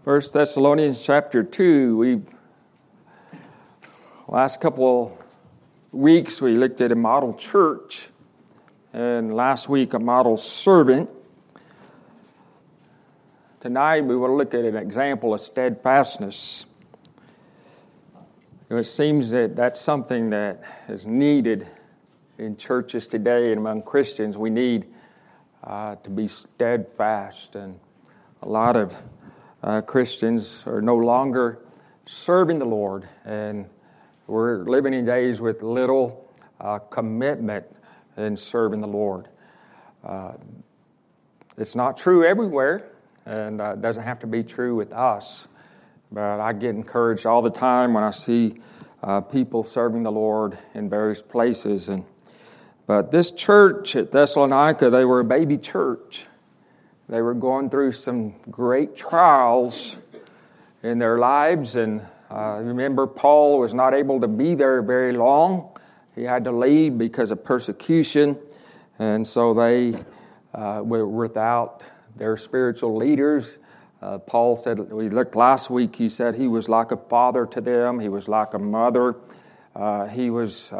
1 Thessalonians chapter 2, last couple weeks we looked at a model church, and last week a model servant. Tonight we will look at an example of steadfastness. It seems that that's something that is needed in churches today and among Christians. We need to be steadfast, and a lot of Christians are no longer serving the Lord, and we're living in days with little commitment in serving the Lord. It's not true everywhere, and it doesn't have to be true with us, but I get encouraged all the time when I see people serving the Lord in various places. But this church at Thessalonica, they were a baby church. They were going through some great trials in their lives, and remember, Paul was not able to be there very long. He had to leave because of persecution, and so they were without their spiritual leaders. Paul said, we looked last week, he said he was like a father to them. He was like a mother. It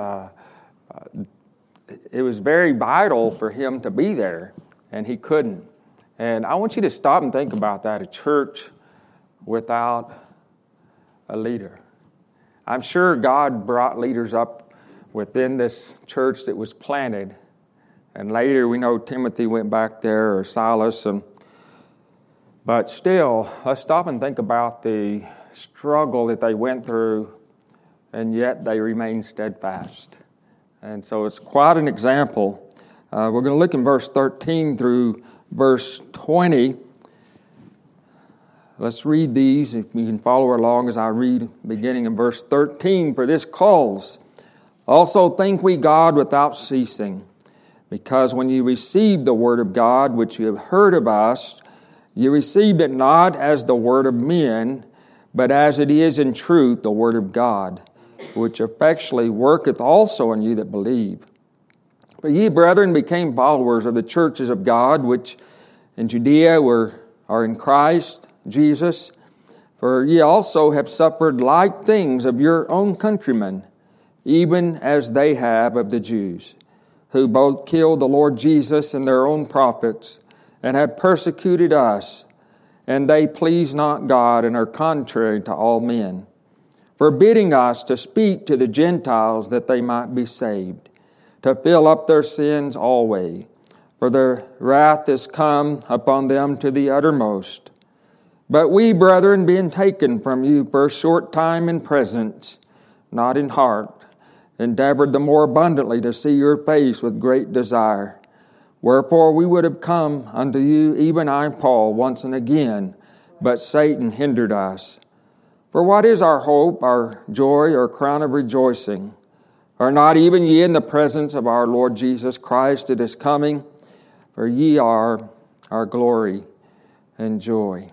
was very vital for him to be there, and he couldn't. And I want you to stop and think about that, a church without a leader. I'm sure God brought leaders up within this church that was planted. And later we know Timothy went back there, or Silas. But still, let's stop and think about the struggle that they went through, and yet they remained steadfast. And so it's quite an example. We're going to look in verse 13 through verse 20. Let's read these. If you can follow along as I read, beginning in verse 13. For this calls, also thank we God without ceasing, because when you received the word of God, which you have heard of us, you received it not as the word of men, but as it is in truth the word of God, which effectually worketh also in you that believe. For ye, brethren, became followers of the churches of God, which in Judea are in Christ Jesus. For ye also have suffered like things of your own countrymen, even as they have of the Jews, who both killed the Lord Jesus and their own prophets, and have persecuted us, and they please not God, and are contrary to all men, forbidding us to speak to the Gentiles that they might be saved, to fill up their sins always. For their wrath is come upon them to the uttermost. But we, brethren, being taken from you for a short time in presence, not in heart, endeavored the more abundantly to see your face with great desire. Wherefore we would have come unto you, even I, Paul, once and again, but Satan hindered us. For what is our hope, our joy, our crown of rejoicing? Are not even ye in the presence of our Lord Jesus Christ at his coming? For ye are our glory and joy.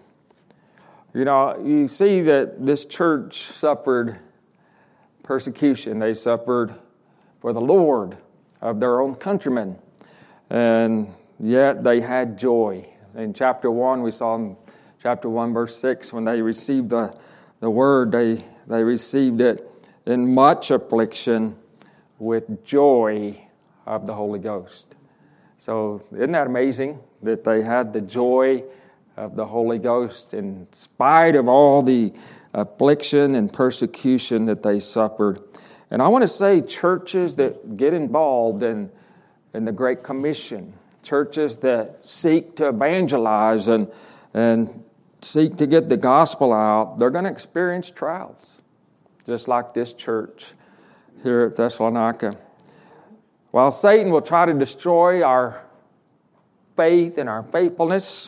You know, you see that this church suffered persecution. They suffered for the Lord of their own countrymen. And yet they had joy. In chapter 1, we saw in chapter 1, verse 6, when they received the word, they received it in much affliction with joy of the Holy Ghost. So isn't that amazing that they had the joy of the Holy Ghost in spite of all the affliction and persecution that they suffered? And I want to say churches that get involved in the Great Commission, churches that seek to evangelize and seek to get the gospel out, they're going to experience trials, just like this church here at Thessalonica. While Satan will try to destroy our faith and our faithfulness,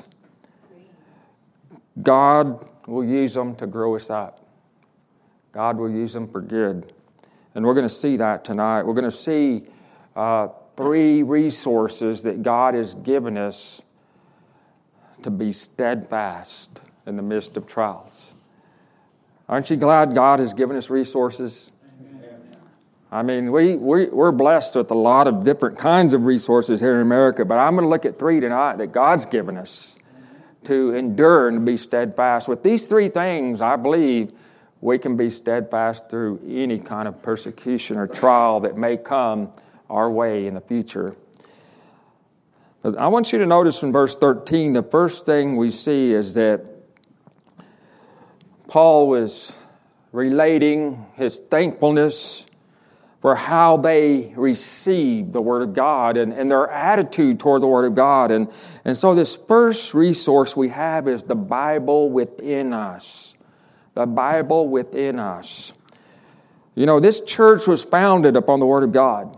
God will use them to grow us up. God will use them for good. And we're going to see that tonight. We're going to see 3 resources that God has given us to be steadfast in the midst of trials. Aren't you glad God has given us resources? I mean, we're blessed with a lot of different kinds of resources here in America, but I'm going to look at 3 tonight that God's given us to endure and to be steadfast. With these three things, I believe we can be steadfast through any kind of persecution or trial that may come our way in the future. But I want you to notice in verse 13, the first thing we see is that Paul was relating his thankfulness for how they received the Word of God and their attitude toward the Word of God. And so this first resource we have is the Bible within us. The Bible within us. You know, this church was founded upon the Word of God.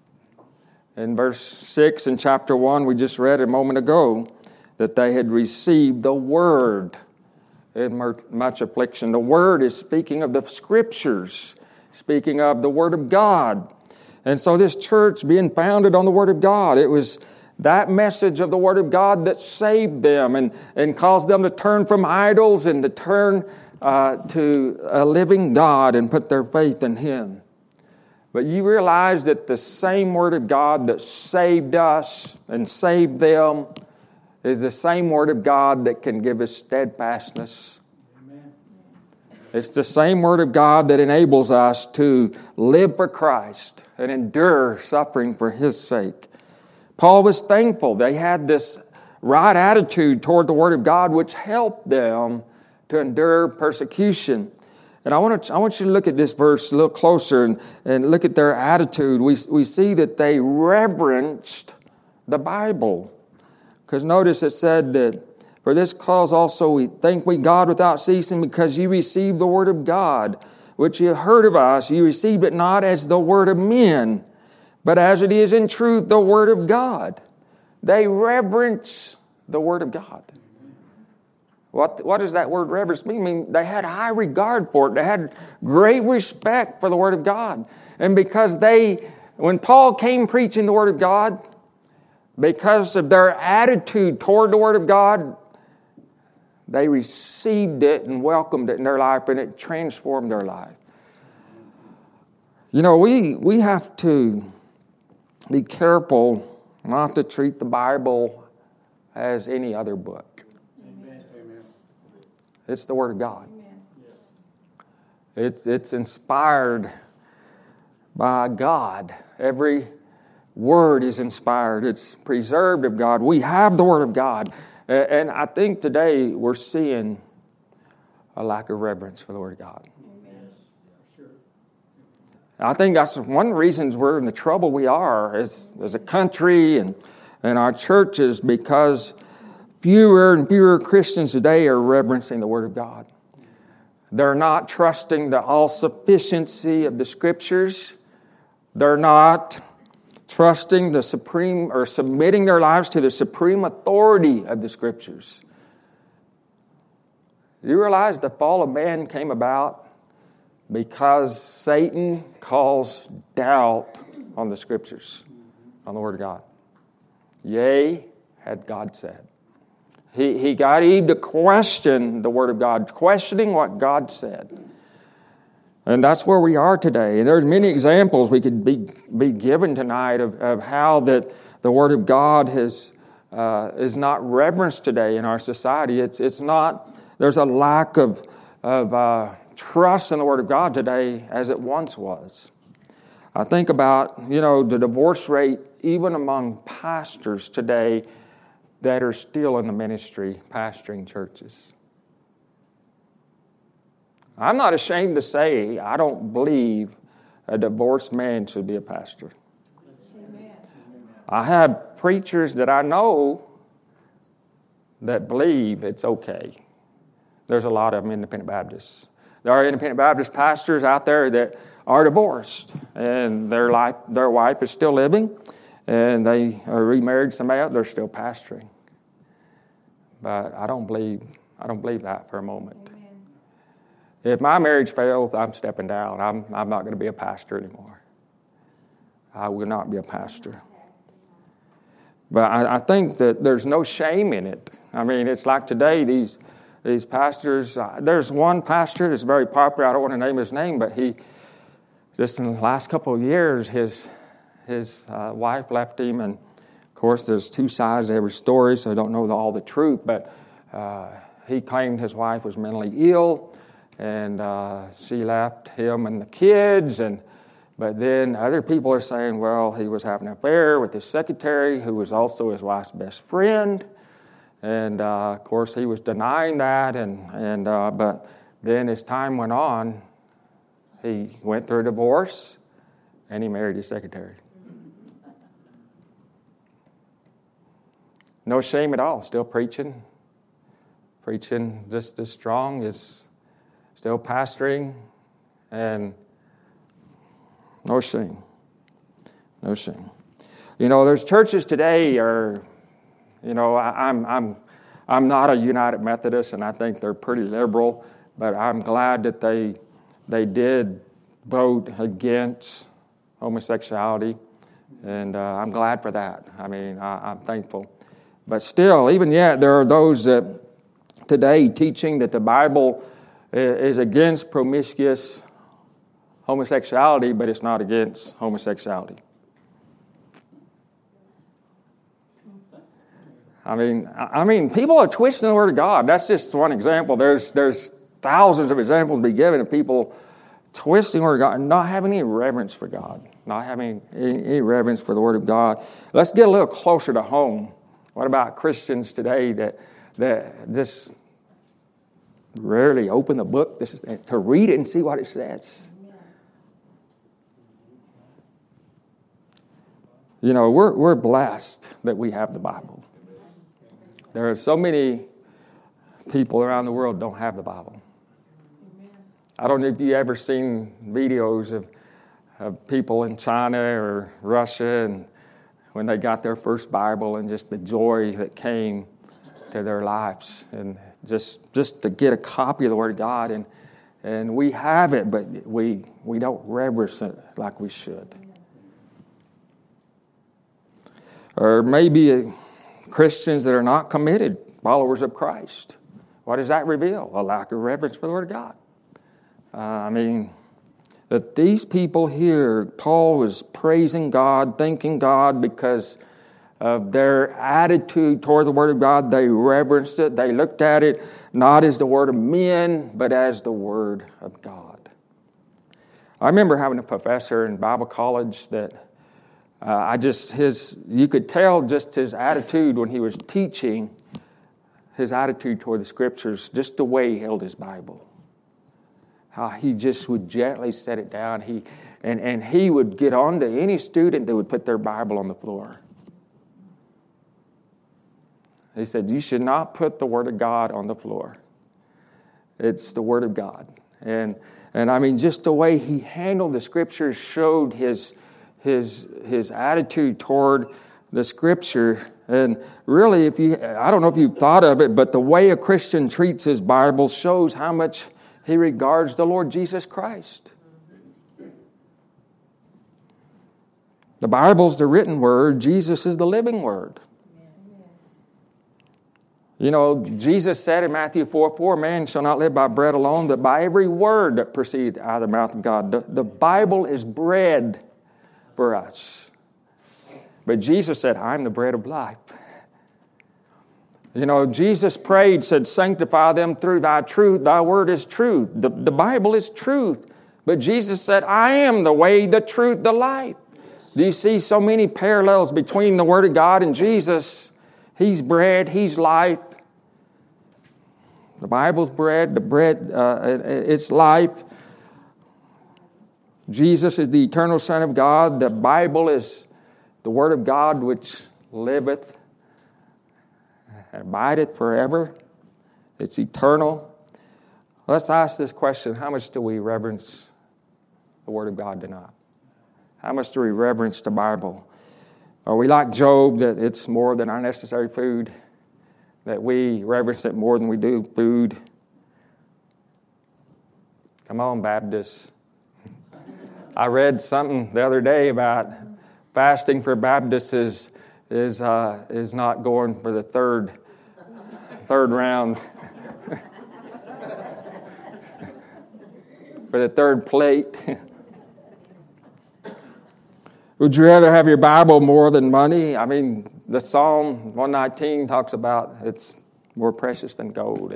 In verse 6 in chapter 1, we just read a moment ago that they had received the Word in much affliction. The Word is speaking of the Scriptures, speaking of the Word of God. And so this church being founded on the Word of God, it was that message of the Word of God that saved them and caused them to turn from idols and to turn to a living God and put their faith in Him. But you realize that the same Word of God that saved us and saved them is the same Word of God that can give us steadfastness. Amen. It's the same Word of God that enables us to live for Christ and endure suffering for His sake. Paul was thankful. They had this right attitude toward the Word of God, which helped them to endure persecution. And I want you to look at this verse a little closer and look at their attitude. We see that they reverenced the Bible. Because notice it said that, for this cause also we thank God without ceasing, because you received the Word of God, which you heard of us. You received it not as the word of men, but as it is in truth the Word of God. They reverence the Word of God. What does that word reverence mean? I mean, they had high regard for it. They had great respect for the Word of God. And because when Paul came preaching the Word of God, because of their attitude toward the Word of God, they received it and welcomed it in their life, and it transformed their life. You know, we have to be careful not to treat the Bible as any other book. It's the Word of God. It's inspired by God. Every word is inspired. It's preserved of God. We have the Word of God. And I think today we're seeing a lack of reverence for the Word of God. I think that's one of the reasons we're in the trouble we are as a country and our churches, because fewer and fewer Christians today are reverencing the Word of God. They're not trusting the all-sufficiency of the Scriptures. They're not trusting the supreme or submitting their lives to the supreme authority of the Scriptures. You realize the fall of man came about because Satan caused doubt on the Scriptures, on the Word of God. Yea, had God said. He got Eve to question the Word of God, questioning what God said. And that's where we are today. And there's many examples we could be given tonight of how that the Word of God is not reverenced today in our society. It's not. There's a lack of trust in the Word of God today as it once was. I think about, the divorce rate even among pastors today that are still in the ministry, pastoring churches. I'm not ashamed to say I don't believe a divorced man should be a pastor. Amen. I have preachers that I know that believe it's okay. There's a lot of them Independent Baptists. There are Independent Baptist pastors out there that are divorced, and their wife is still living, and they are remarried to somebody else. They're still pastoring. But I don't believe that for a moment. Amen. If my marriage fails, I'm stepping down. I'm not going to be a pastor anymore. I will not be a pastor. But I think that there's no shame in it. I mean, it's like today, these pastors, there's one pastor that's very popular. I don't want to name his name, but he, just in the last couple of years, his wife left him. And, of course, there's two sides to every story, so I don't know all the truth. But he claimed his wife was mentally ill, and she left him and the kids. But then other people are saying, well, he was having an affair with his secretary, who was also his wife's best friend. And, of course, he was denying that. But then as time went on, he went through a divorce, and he married his secretary. No shame at all. Still preaching just as strong, is still pastoring, and no shame. No shame. There's churches today I'm not a United Methodist, and I think they're pretty liberal, but I'm glad that they did vote against homosexuality, and I'm glad for that. I'm thankful. But still, even yet, there are those that today teaching that the Bible is against promiscuous homosexuality, but it's not against homosexuality. People are twisting the Word of God. That's just one example. There's thousands of examples to be given of people twisting the Word of God and not having any reverence for God, not having any reverence for the Word of God. Let's get a little closer to home. What about Christians today that just rarely open the book to read it and see what it says? We're blessed that we have the Bible. There are so many people around the world don't have the Bible. I don't know if you've ever seen videos of people in China or Russia, and when they got their first Bible and just the joy that came to their lives, and just to get a copy of the Word of God, and we have it, but we don't reverence it like we should. Or maybe Christians that are not committed, followers of Christ. What does that reveal? A lack of reverence for the Word of God. That these people here, Paul was praising God, thanking God because of their attitude toward the Word of God. They reverenced it. They looked at it not as the Word of men, but as the Word of God. I remember having a professor in Bible college that you could tell just his attitude when he was teaching, his attitude toward the Scriptures, just the way he held his Bible. How he just would gently set it down. He would get on to any student that would put their Bible on the floor. He said, you should not put the Word of God on the floor. It's the Word of God. And just the way he handled the Scriptures showed his attitude toward the Scripture. And really, I don't know if you've thought of it, but the way a Christian treats his Bible shows how much he regards the Lord Jesus Christ. The Bible's the written word. Jesus is the living word. Jesus said in Matthew 4:4, man shall not live by bread alone, but by every word that proceeds out of the mouth of God. The Bible is bread for us. But Jesus said, I'm the bread of life. Jesus prayed, said, sanctify them through thy truth. Thy word is truth. The Bible is truth. But Jesus said, I am the way, the truth, the life. Do you see so many parallels between the Word of God and Jesus? He's bread, He's life. The Bible's bread, the bread, it's life. Jesus is the eternal Son of God. The Bible is the Word of God which liveth and abideth forever. It's eternal. Let's ask this question. How much do we reverence the Word of God tonight? How much do we reverence the Bible? Are we like Job, that it's more than our necessary food? That we reverence it more than we do food? Come on, Baptists. I read something the other day about fasting for Baptists is not going for the third round, for the third plate. Would you rather have your Bible more than money? The Psalm 119 talks about it's more precious than gold.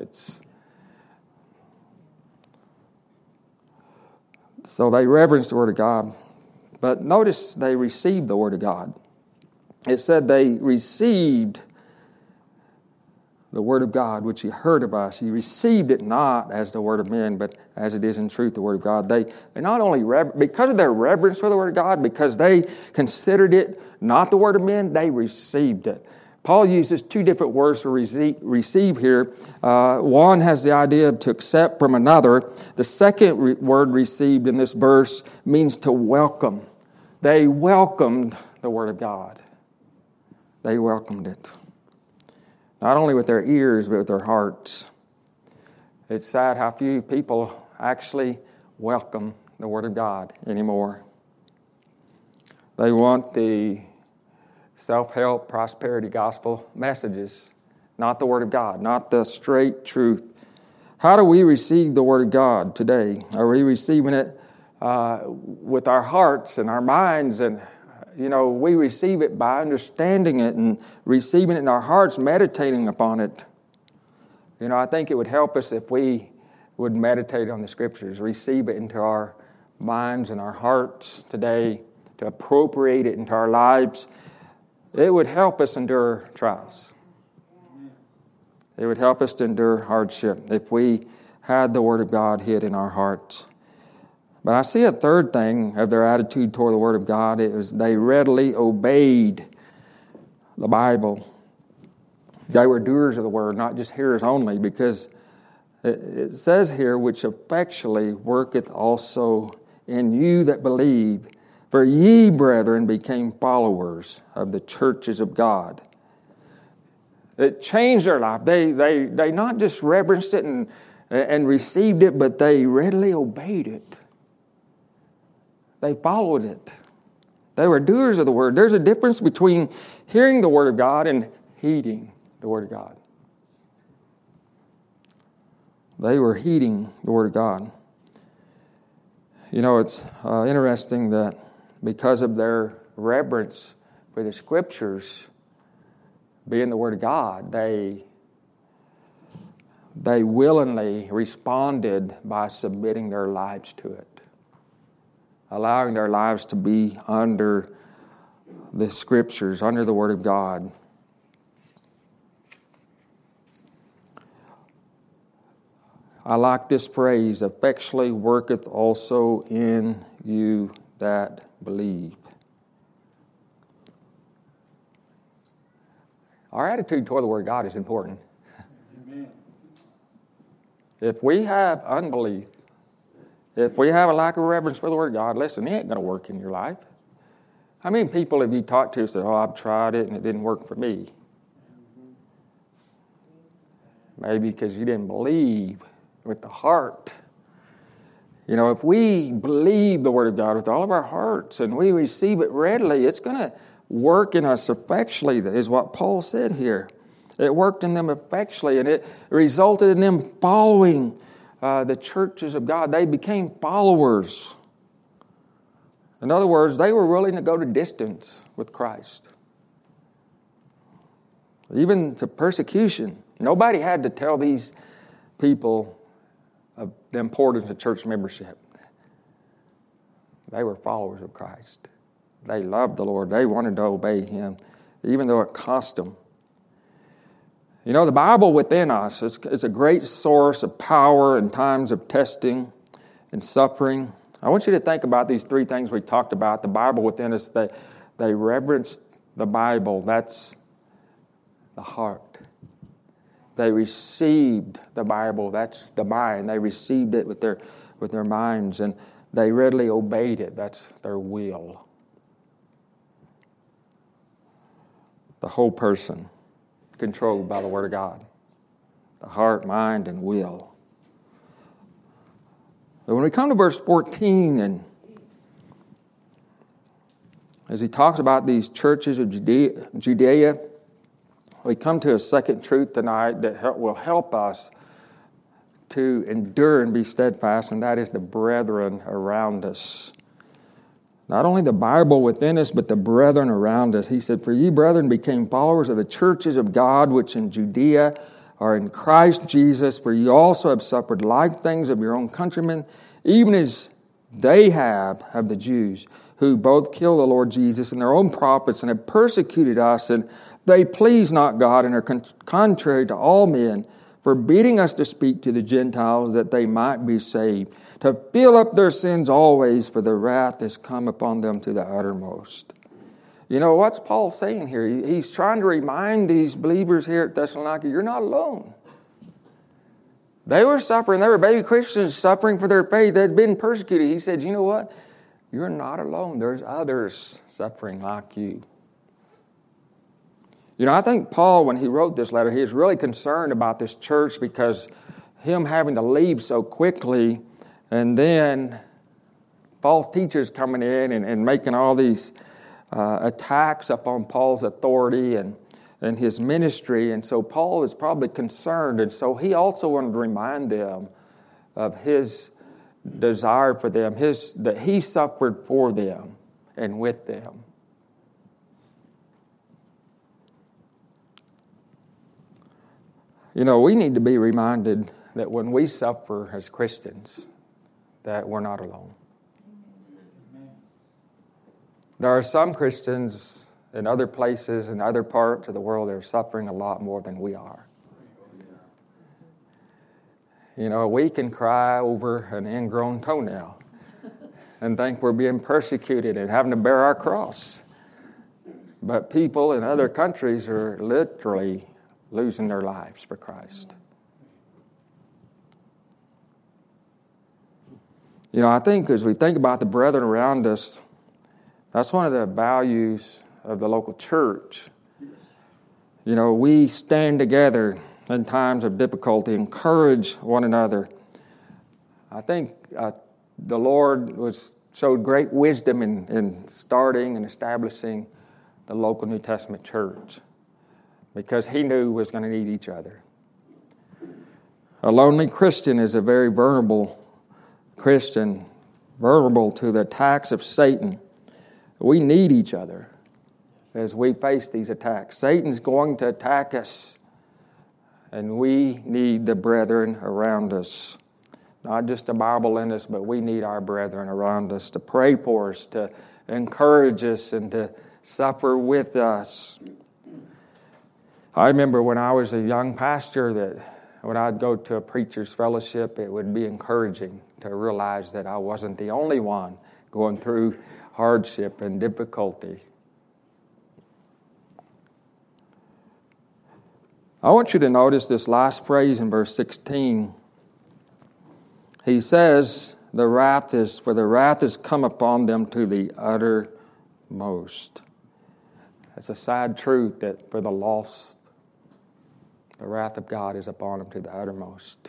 So they reverenced the Word of God. But notice they received the Word of God. It said they received the Word of God, which He heard of us. He received it not as the word of men, but as it is in truth, the Word of God. They not only, because of their reverence for the Word of God, because they considered it not the word of men, they received it. Paul uses two different words for receive here. One has the idea of to accept from another. The second word received in this verse means to welcome. They welcomed the Word of God. They welcomed it. Not only with their ears, but with their hearts. It's sad how few people actually welcome the Word of God anymore. They want the self-help, prosperity gospel messages, not the Word of God, not the straight truth. How do we receive the Word of God today? Are we receiving it with our hearts and our minds? And, we receive it by understanding it and receiving it in our hearts, meditating upon it. I think it would help us if we would meditate on the Scriptures, receive it into our minds and our hearts today, to appropriate it into our lives. It would help us endure trials. It would help us to endure hardship if we had the Word of God hid in our hearts. But I see a third thing of their attitude toward the Word of God. It was they readily obeyed the Bible. They were doers of the Word, not just hearers only, because it says here, which effectually worketh also in you that believe. For ye, brethren, became followers of the churches of God. It changed their life. They not just reverenced it and received it, but they readily obeyed it. They followed it. They were doers of the Word. There's a difference between hearing the Word of God and heeding the Word of God. They were heeding the Word of God. It's interesting that because of their reverence for the Scriptures being the Word of God, they willingly responded by submitting their lives to it, allowing their lives to be under the Scriptures, under the Word of God. I like this phrase, effectually worketh also in you that believe. Our attitude toward the Word of God is important. Amen. If we have unbelief, if we have a lack of reverence for the Word of God, listen, it ain't going to work in your life. How many people have you talked to say, I've tried it and it didn't work for me? Maybe because you didn't believe with the heart. If we believe the Word of God with all of our hearts and we receive it readily, it's going to work in us effectually, is what Paul said here. It worked in them effectually, and it resulted in them following the churches of God. They became followers. In other words, they were willing to go to distance with Christ. Even to persecution. Nobody had to tell these people of the importance of church membership. They were followers of Christ. They loved the Lord. They wanted to obey Him, even though it cost them. The Bible within us is a great source of power in times of testing and suffering. I want you to think about these three things we talked about. The Bible within us, they reverenced the Bible. That's the heart. They received the Bible. That's the mind. They received it with their minds, and they readily obeyed it. That's their will. The whole person controlled by the Word of God. The heart, mind, and will. But when we come to verse 14, and as he talks about these churches of Judea, we come to a second truth tonight that will help us to endure and be steadfast, and that is the brethren around us. Not only the Bible within us, but the brethren around us. He said, for ye, brethren, became followers of the churches of God, which in Judea are in Christ Jesus, for you also have suffered like things of your own countrymen, even as they have the Jews, who both killed the Lord Jesus and their own prophets and have persecuted us, and they please not God and are contrary to all men, forbidding us to speak to the Gentiles that they might be saved, to fill up their sins always, for the wrath has come upon them to the uttermost. You know, what's Paul saying here? He's trying to remind these believers here at Thessalonica, you're not alone. They were suffering. They were baby Christians suffering for their faith. They'd been persecuted. He said, you know what? You're not alone. There's others suffering like you. You know, I think Paul, when he wrote this letter, he was really concerned about this church because him having to leave so quickly and then false teachers coming in and making all these attacks upon Paul's authority and his ministry. And so Paul was probably concerned. And so he also wanted to remind them of his desire for them, that he suffered for them and with them. You know, we need to be reminded that when we suffer as Christians, that we're not alone. There are some Christians in other places, in other parts of the world, that are suffering a lot more than we are. You know, we can cry over an ingrown toenail and think we're being persecuted and having to bear our cross. But people in other countries are literally losing their lives for Christ. You know, I think as we think about the brethren around us, that's one of the values of the local church. You know, we stand together in times of difficulty, encourage one another. I think the Lord showed great wisdom in starting and establishing the local New Testament church because He knew we was going to need each other. A lonely Christian is a very vulnerable Christian, vulnerable to the attacks of Satan. We need each other as we face these attacks. Satan's going to attack us, and we need the brethren around us. Not just a Bible in us, but we need our brethren around us to pray for us, to encourage us, and to suffer with us. I remember when I was a young pastor that when I'd go to a preacher's fellowship, it would be encouraging to realize that I wasn't the only one going through hardship and difficulty. I want you to notice this last phrase in verse 16. He says, the wrath has come upon them to the uttermost. It's a sad truth that for the lost, the wrath of God is upon them to the uttermost.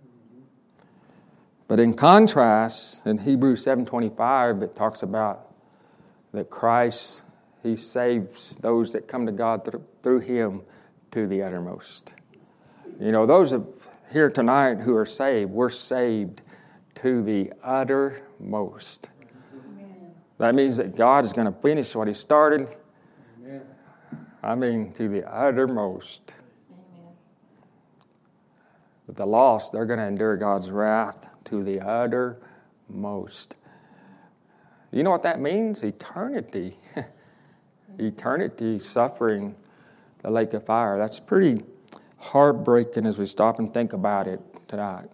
But in contrast, in Hebrews 7:25, it talks about that Christ, He saves those that come to God through Him to the uttermost. You know, those here tonight who are saved, we're saved to the uttermost. Amen. That means that God is going to finish what He started. Amen. I mean, to the uttermost. Amen. But the lost, they're going to endure God's wrath to the uttermost. You know what that means? Eternity. Eternity suffering the lake of fire. That's pretty heartbreaking as we stop and think about it tonight.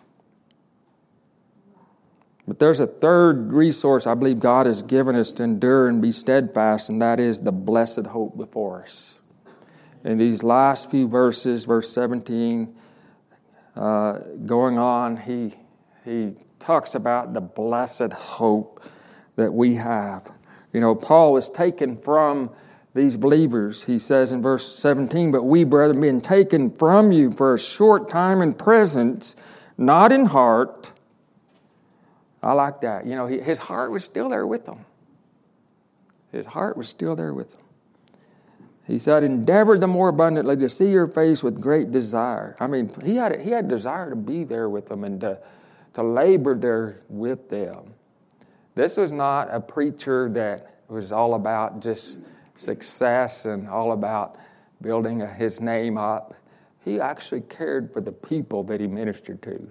But there's a third resource I believe God has given us to endure and be steadfast, and that is the blessed hope before us. In these last few verses, verse 17, going on, he talks about the blessed hope that we have. You know, Paul is taken from these believers. He says in verse 17, but we, brethren, being taken from you for a short time in presence, not in heart. I like that. You know, his heart was still there with them. His heart was still there with them. He said, endeavored the more abundantly to see your face with great desire. I mean, he had desire to be there with them and to labor there with them. This was not a preacher that was all about just success and all about building his name up. he actually cared for the people that he ministered to.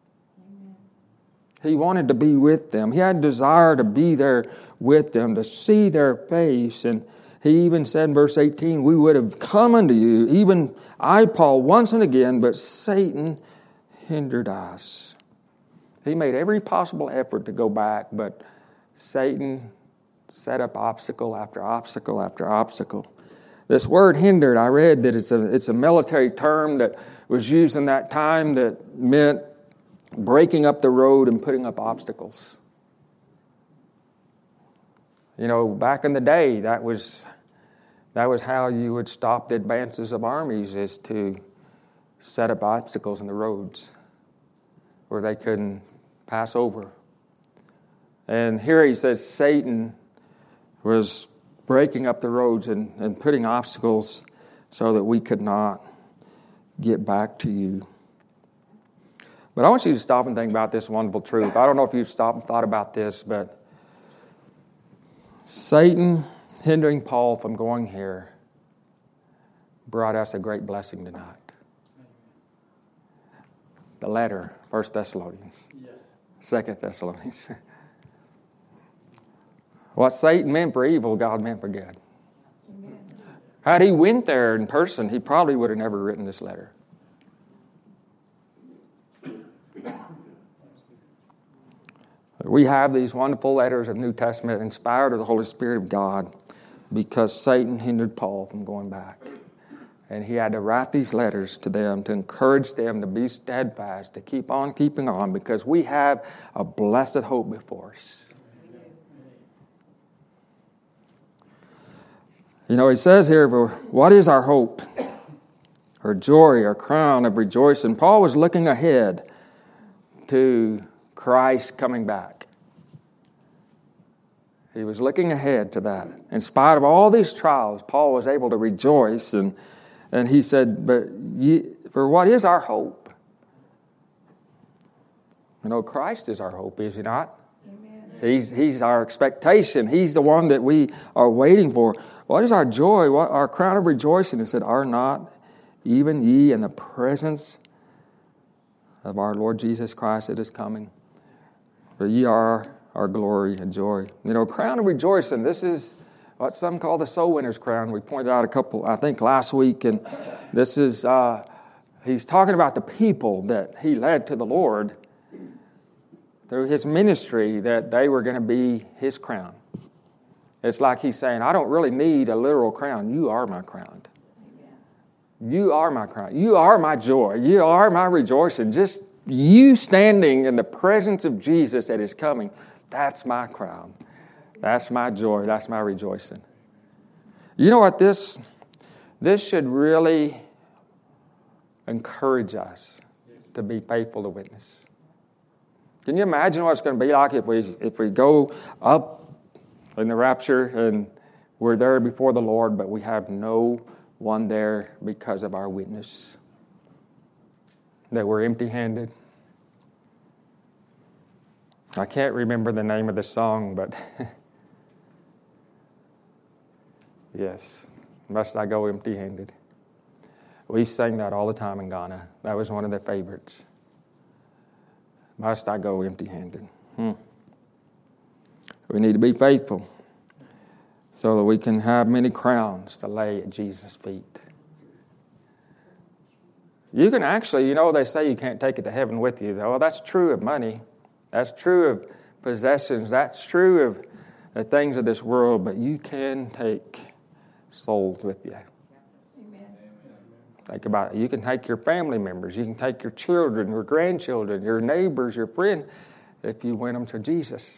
He wanted to be with them. He had a desire to be there with them, to see their face. And he even said in verse 18, we would have come unto you, even I, Paul, once and again, but Satan hindered us. He made every possible effort to go back, but Satan set up obstacle after obstacle after obstacle. This word hindered, I read that it's a military term that was used in that time that meant breaking up the road and putting up obstacles. You know, back in the day, that was how you would stop the advances of armies, is to set up obstacles in the roads where they couldn't pass over. And here he says Satan was breaking up the roads and putting obstacles so that we could not get back to you. But I want you to stop and think about this wonderful truth. I don't know if you've stopped and thought about this, but Satan hindering Paul from going here brought us a great blessing tonight. The letter, 1 Thessalonians, 2 Thessalonians. What Satan meant for evil, God meant for good. Had he went there in person, he probably would have never written this letter. We have these wonderful letters of New Testament inspired of the Holy Spirit of God because Satan hindered Paul from going back. And he had to write these letters to them to encourage them to be steadfast, to keep on keeping on, because we have a blessed hope before us. You know, he says here, what is our hope? Our joy, our crown of rejoicing. Paul was looking ahead to Christ coming back. He was looking ahead to that. In spite of all these trials, Paul was able to rejoice. And he said, for what is our hope? You know, Christ is our hope, is he not? Amen. He's our expectation. He's the one that we are waiting for. What is our joy? What our crown of rejoicing? He said, are not even ye in the presence of our Lord Jesus Christ that is coming? For ye are our glory and joy. You know, crown of rejoicing, this is what some call the soul winner's crown. We pointed out a couple, I think, last week. And this is, he's talking about the people that he led to the Lord through his ministry, that they were going to be his crown. It's like he's saying, I don't really need a literal crown. You are my crown. You are my crown. You are my joy. You are my rejoicing. Just you standing in the presence of Jesus that is coming, that's my crown. That's my joy. That's my rejoicing. You know what? This should really encourage us to be faithful to witness. Can you imagine what it's going to be like if we go up in the rapture and we're there before the Lord, but we have no one there because of our witness? That we're empty-handed. I can't remember the name of the song, but yes, must I go empty-handed? We sang that all the time in Ghana. That was one of the favorites. Must I go empty-handed? We need to be faithful so that we can have many crowns to lay at Jesus' feet. You can actually, they say you can't take it to heaven with you. Well, that's true of money. That's true of possessions. That's true of the things of this world. But you can take souls with you. Amen. Think about it. You can take your family members. You can take your children, your grandchildren, your neighbors, your friends, if you win them to Jesus.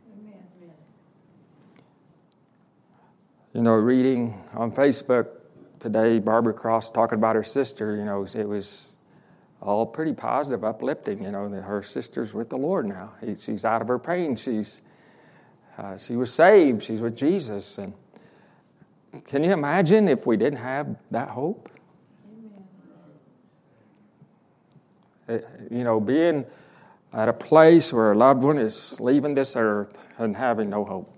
Amen. Reading on Facebook today, Barbara Cross talking about her sister, it was all pretty positive, uplifting, that her sister's with the Lord now. She's out of her pain. She was saved. She's with Jesus. And can you imagine if we didn't have that hope? Being at a place where a loved one is leaving this earth and having no hope.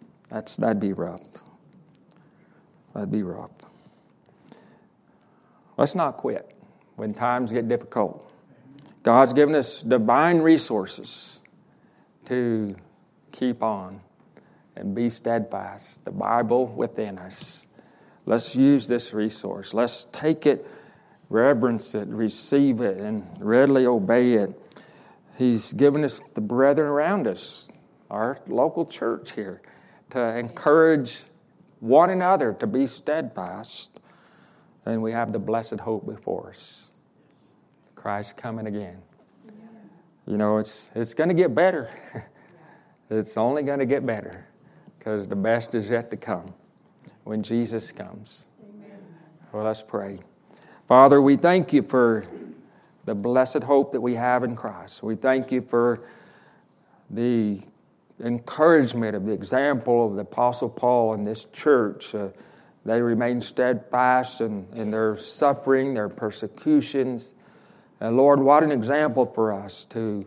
That'd be rough. That'd be rough. Let's not quit when times get difficult. God's given us divine resources to keep on and be steadfast. The Bible within us. Let's use this resource. Let's take it, reverence it, receive it, and readily obey it. He's given us the brethren around us, our local church here, to encourage one another to be steadfast. And we have the blessed hope before us. Christ coming again. You know, it's going to get better. It's only going to get better because the best is yet to come when Jesus comes. Amen. Well, let's pray. Father, we thank you for the blessed hope that we have in Christ. We thank you for the encouragement of the example of the Apostle Paul in this church. They remain steadfast in their suffering, their persecutions. And Lord, what an example for us to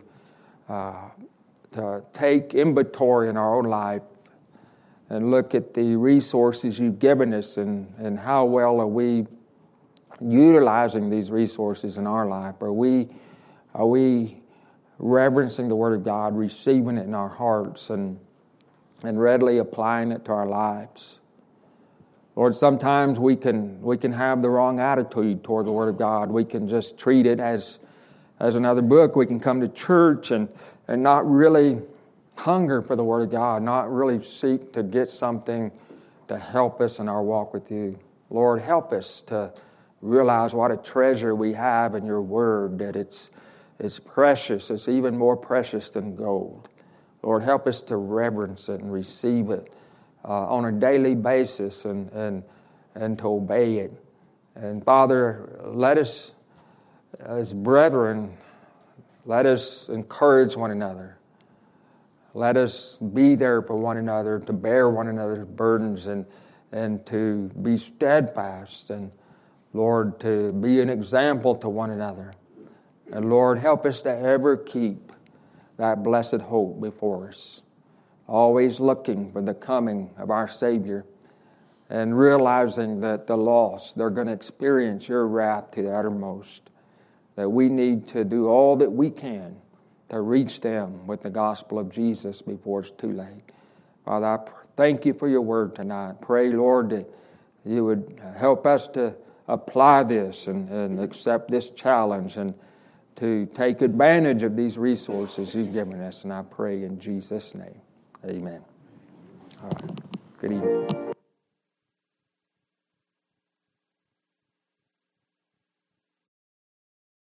take inventory in our own life and look at the resources you've given us and how well are we utilizing these resources in our life. Are we reverencing the Word of God, receiving it in our hearts and readily applying it to our lives? Lord, sometimes we can have the wrong attitude toward the Word of God. We can just treat it as another book. We can come to church and not really hunger for the Word of God, not really seek to get something to help us in our walk with you. Lord, help us to realize what a treasure we have in your Word, that it's precious. It's even more precious than gold. Lord, help us to reverence it and receive it on a daily basis and to obey it. And Father, let us, as brethren, let us encourage one another. Let us be there for one another, to bear one another's burdens and to be steadfast. And Lord, to be an example to one another. And Lord, help us to ever keep that blessed hope before us. Always looking for the coming of our Savior and realizing that the lost, they're going to experience your wrath to the uttermost. That we need to do all that we can to reach them with the gospel of Jesus before it's too late. Father, I thank you for your word tonight. Pray, Lord, that you would help us to apply this and accept this challenge and to take advantage of these resources you've given us. And I pray in Jesus' name. Amen. All right. Good evening.